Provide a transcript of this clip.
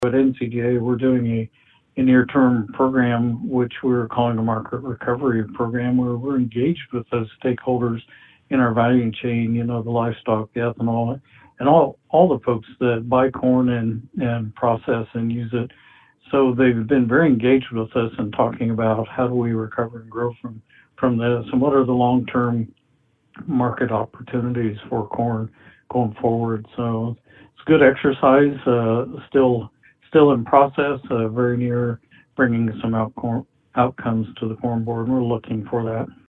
At NCDA, we're doing a near-term program, which we're calling a market recovery program, where we're engaged with those stakeholders in our value chain, the livestock, the ethanol, and all the folks that buy corn and process and use it. So they've been very engaged with us in talking about how do we recover and grow from this, and what are the long-term market opportunities for corn going forward. So it's good exercise, still in process, very near bringing some outcomes to the corn board. We're looking for that.